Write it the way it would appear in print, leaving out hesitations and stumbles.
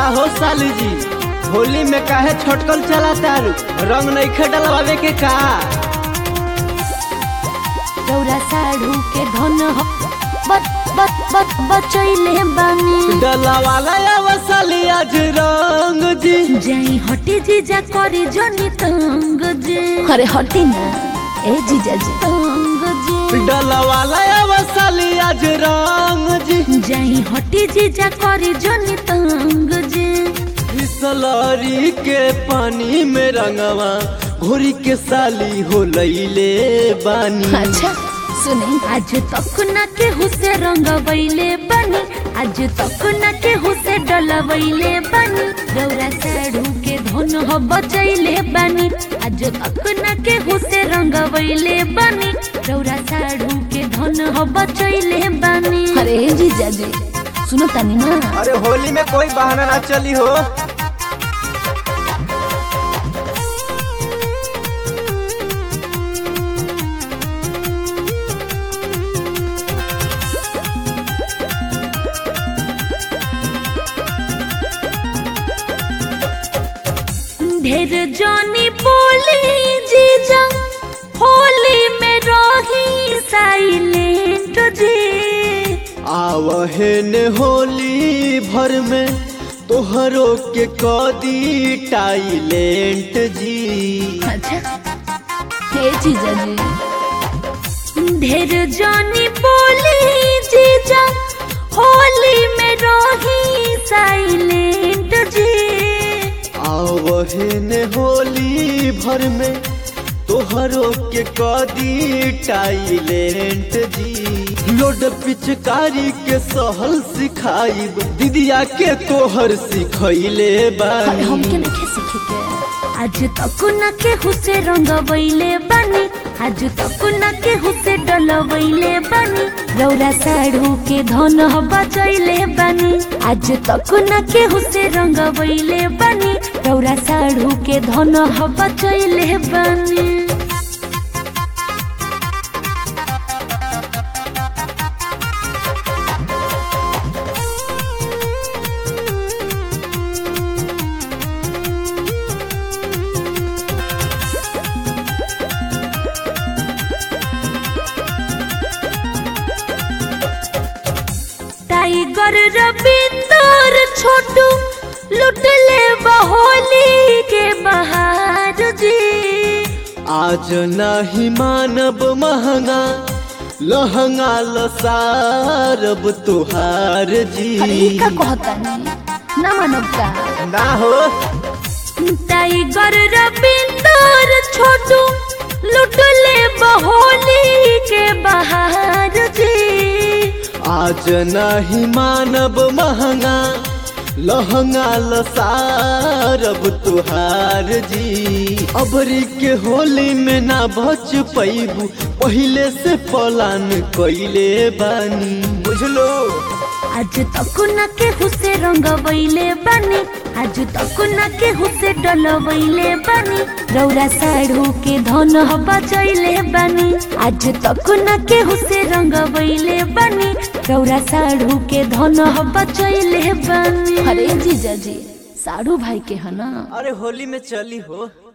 हो साली जी, होली में काहे छोटकल चला तारू, रंग नइखे डलवावे के का? रौरा साढ़ू के धन हो बचैले बानी डलवाला आवा साली आज रंग जी। जाई हटे जीजा करे जनी तंग जी। अरे हटी ना ए जीजा जी तंग जी। डलवाला आवा साली आज रंग जी। जाई हटे जीजा करे जनी तंग जी। बिसलरी के पानी में रंगवा घोरी के साली हो लईले बानी। अच्छा सुने आज तक न के हुसे रंगवैले बनी, आज तक न के हुसे डलवैले बनी। रौरा साढ़ू के धन हो बचैले बनी, आज तक न के हुसे रंगवैले बनी। रौरा साढ़ू के धन हो बचैले बनी। अरे जीजा जी सुनो तनी ना। अरे होली में कोई बहाना ना चली हो। ढेर जानी बोली जीजा होली में रही साइलेंट जी। आवहे ने होली भर में तोहरो के कदी टाइलेंट जी। अच्छा हे जीजा जी ढेर जानी बोली जीजा होली में रही साइलेंट जी। आवहे ने होली भर में तोहरो के कदी टाइलेंट जी। लोड पिचकारी के सहल सिखाइब दीदिया के तोहर सिखैले बानी। हमके नखे सीखे के आज तक न के हुसे रंगवैले बनी, आज तक न के हुसे डलवैले बनी। रौरा साढ़ू के धन हो बचैले बनी, आज तक न के हुसे रंगवैले बनी। रौरा साढ़ू के धन हो बचैले बनी। टाइगर रविंदर छोटू लुटले बहोली के बहार जी। आज नाही मानब महंगा लहंगा लसारब तुहार जी। अरे का कहता नहीं ना मानब का ना हो। टाइगर रविंदर छोटू लुटले बहोली के बहार जी। आज नहीं मानब महंगा लहंगा लसारब तुहार जी। अबरी के होली में ना बच पैबू पहले से पलान कैले बानी बुझलो। आज तक न के हुसे रंगवैले बनी, आज तक न के हुसे डलवैले बनी। रौरा साढ़ू के धन हो बचैले बनी, आज तक न के हुसे रंगवैले बनी। रौरा साढ़ू के धन हो बचैले बनी। अरे जीजा जी साढ़ू भाई के है ना। अरे होली में चली हो।